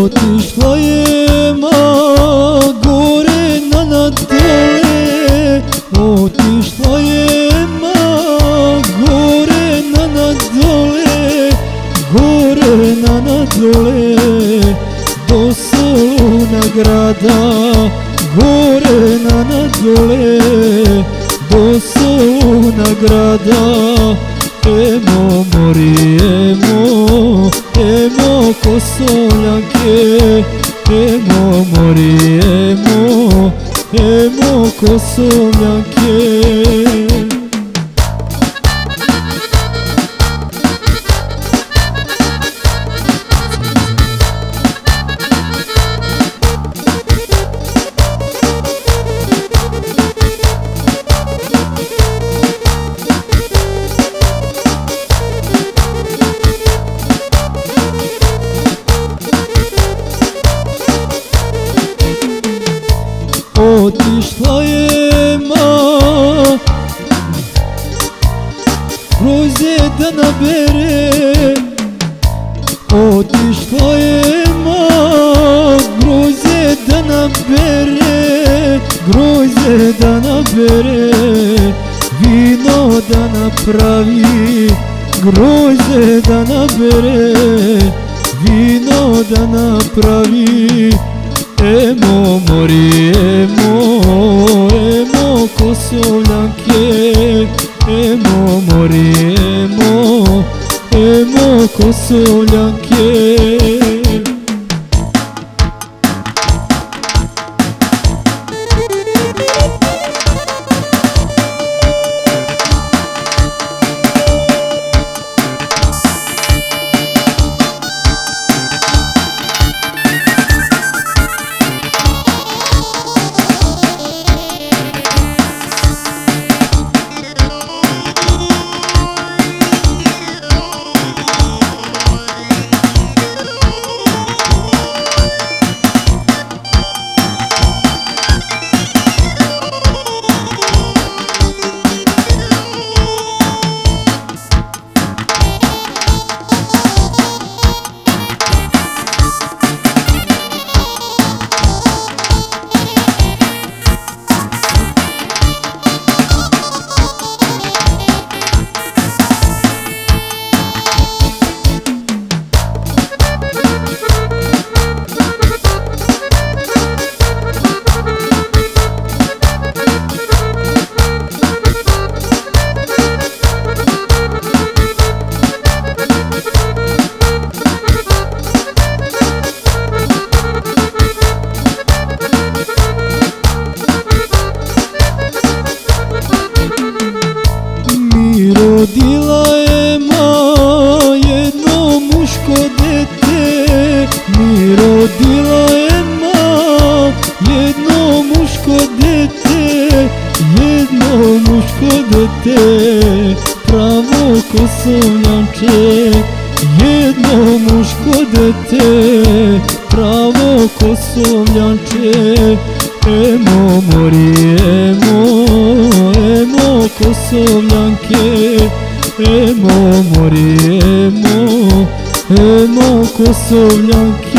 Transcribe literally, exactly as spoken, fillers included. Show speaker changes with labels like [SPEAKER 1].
[SPEAKER 1] Otišla je ma gore na nadole, otišla je ma gore na nadole, gore na nadole, do Soluna grada, gore na nadole, do Soluna grada. Emo mori, emo, emo Kosoljanke, emo mori, emo, emo Kosoljanke. Otišla je ma grožđe da nabere, otišla je ma grožđe da nabere, grožđe da nabere, vino da napravi, grožđe da nabere, vino da napravi. Emo mori, emo, emo Kosoljanke, emo mori, emo, emo Kosoljanke. Rodila je ma jedno muško dete, mi rodila je ma jedno muško dete, jedno muško dete, pravo Kosoljanče, jedno muško dete, pravo Kosoljanče. Emo mori, emo, emo Kosoljanke, emo mori, emo, emo Kosoljanke.